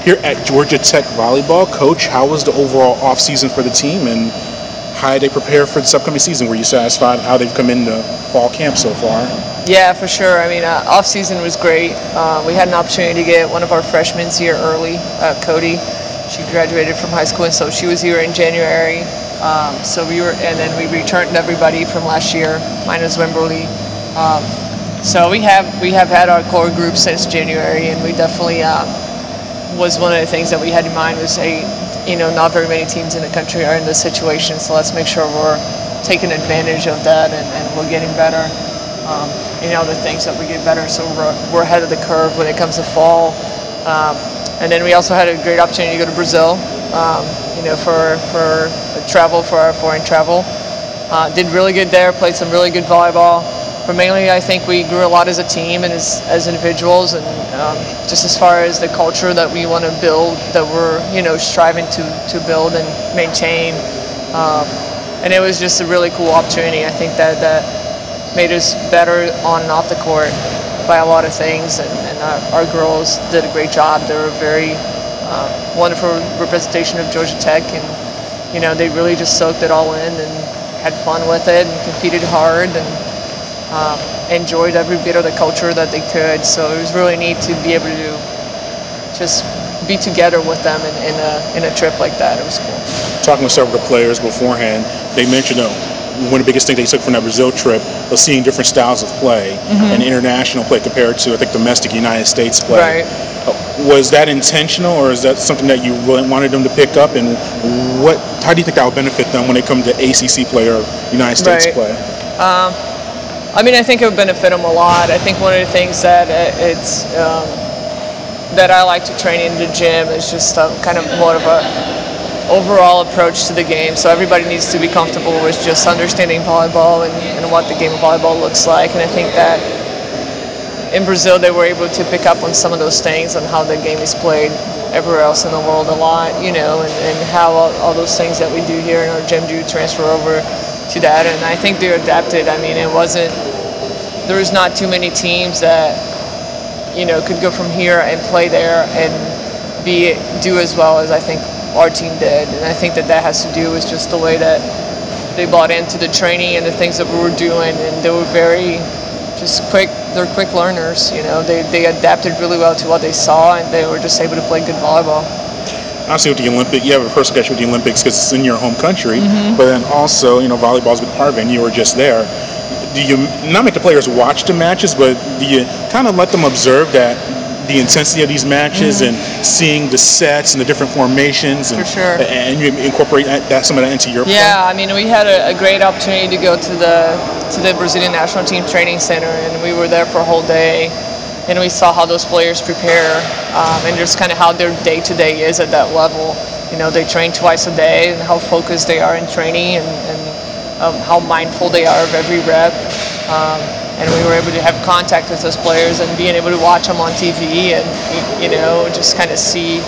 here at Georgia Tech Volleyball. Coach, how was the overall offseason for the team, and how did they prepare for this upcoming season? Were you satisfied how they've come into fall camp so far? Yeah, for sure. I mean, off-season was great. We had an opportunity to get one of our freshmen here early, Cody. She graduated from high school, and so she was here in January. And then we returned everybody from last year, minus Wimberly. So we have had our core group since January, and we definitely was one of the things that we had in mind was, not very many teams in the country are in this situation, so let's make sure we're taking advantage of that and we're getting better. The things that we get better, so we're ahead of the curve when it comes to fall. And then we also had a great opportunity to go to Brazil, for travel, for our foreign travel. Did really good there, played some really good volleyball. But mainly, I think we grew a lot as a team and as individuals, and just as far as the culture that we want to build, that we're striving to build and maintain. And it was just a really cool opportunity. I think that made us better on and off the court by a lot of things, and our girls did a great job. They were a very wonderful representation of Georgia Tech, and they really just soaked it all in and had fun with it and competed hard and enjoyed every bit of the culture that they could. So it was really neat to be able to just be together with them in a trip like that. It was cool. Talking with several players beforehand, they mentioned one of the biggest things they took from that Brazil trip was seeing different styles of play and international play compared to, I think, domestic United States play. Right. Was that intentional, or is that something that you really wanted them to pick up? And how do you think that will benefit them when they come to ACC play or United States play? I think it would benefit them a lot. I think one of the things that that I like to train in the gym is just kind of more of a overall approach to the game. So everybody needs to be comfortable with just understanding volleyball and what the game of volleyball looks like. And I think that in Brazil they were able to pick up on some of those things on how the game is played everywhere else in the world a lot, and how all those things that we do here in our gym do transfer over to that. And I think they adapted. I mean, there was not too many teams that could go from here and play there and do as well as I think our team did. And I think that has to do with just the way that they bought into the training and the things that we were doing, and they were very just quick. They're quick learners. They adapted really well to what they saw, and they were just able to play good volleyball. Obviously, with the Olympics, you have a personal connection with the Olympics because it's in your home country. But then also, volleyball's been part of it, and you were just there. Do you not make the players watch the matches, but do you kind of let them observe the intensity of these matches and seeing the sets and the different formations, and, for sure, and you incorporate some of that into your play? Yeah, we had a great opportunity to go to the Brazilian national team training center, and we were there for a whole day, and we saw how those players prepare, and just kind of how their day-to-day is at that level. They train twice a day, and how focused they are in training, and how mindful they are of every rep. And we were able to have contact with those players and being able to watch them on TV and, just kind of see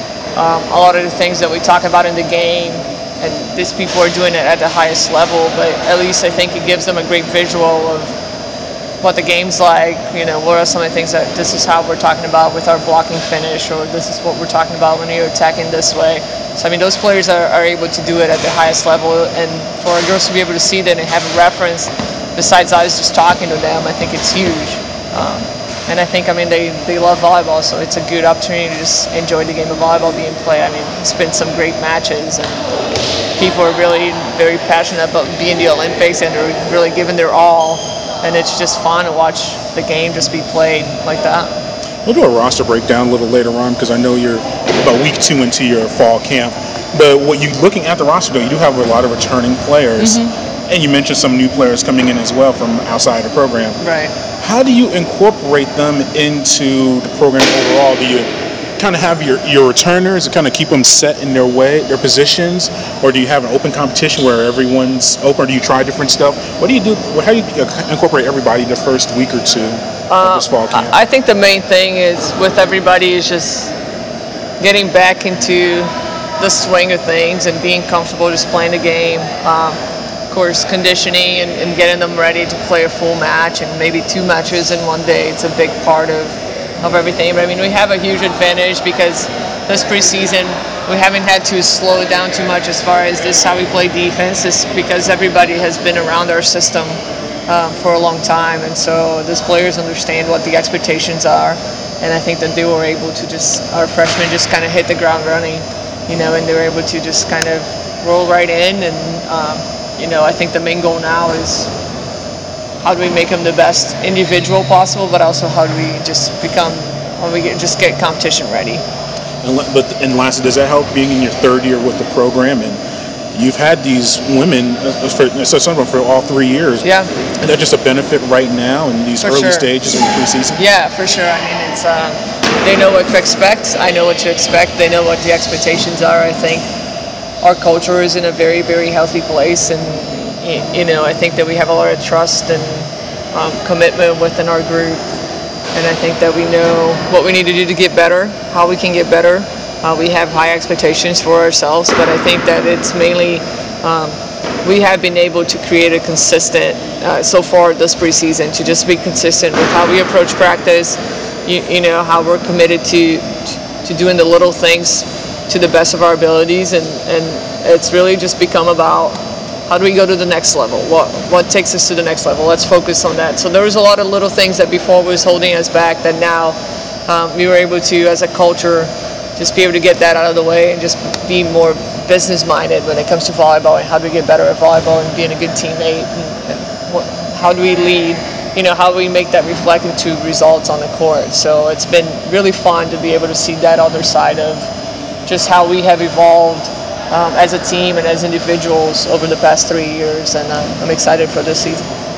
a lot of the things that we talk about in the game. And these people are doing it at the highest level, but at least I think it gives them a great visual of what the game's like. What are some of the things that this is how we're talking about with our blocking finish, or this is what we're talking about when you're attacking this way. So, those players are able to do it at the highest level, and for our girls to be able to see that and have a reference besides us just talking to them, I think it's huge. And I think, they love volleyball, so it's a good opportunity to just enjoy the game of volleyball being played. It's been some great matches, and people are really very passionate about being the Olympics, and they're really giving their all, and it's just fun to watch the game just be played like that. We'll do a roster breakdown a little later on because I know you're about week 2 into your fall camp. But what you looking at the roster, though, you do have a lot of returning players. And you mentioned some new players coming in as well from outside the program. Right. How do you incorporate them into the program overall? Do you kind of have your returners and kind of keep them set in their positions, or do you have an open competition where everyone's open, or do you try different stuff? What do you do? How do you incorporate everybody the first week or two of this fall camp? I think the main thing is with everybody is just getting back into the swing of things and being comfortable just playing the game. Of course, conditioning and getting them ready to play a full match, and maybe 2 matches in one day. It's a big part of everything. But we have a huge advantage because this preseason, we haven't had to slow it down too much as far as this how we play defense, is because everybody has been around our system for a long time, and so these players understand what the expectations are, and I think that they were able to our freshmen just kind of hit the ground running, and they were able to just kind of roll right in, and I think the main goal now is how do we make them the best individual possible, but also how do we just just get competition ready. And lastly, does that help being in your third year with the program, and you've had these women for all 3 years? Yeah. And that's just a benefit right now in these early stages of the preseason? Yeah, for sure. I mean, it's they know what to expect. I know what to expect. They know what the expectations are. I think our culture is in a very, very healthy place, and I think that we have a lot of trust and commitment within our group, and I think that we know what we need to do to get better, how we can get better. We have high expectations for ourselves, but I think that it's mainly we have been able to create a consistent, so far this preseason, to just be consistent with how we approach practice, how we're committed to doing the little things to the best of our abilities, and it's really just become about how do we go to the next level? What takes us to the next level? Let's focus on that. So there was a lot of little things that before was holding us back that now we were able to, as a culture, just be able to get that out of the way and just be more business-minded when it comes to volleyball, and how do we get better at volleyball and being a good teammate, and how do we lead? How do we make that reflect into results on the court? So it's been really fun to be able to see that other side of just how we have evolved as a team and as individuals over the past 3 years, and I'm excited for this season.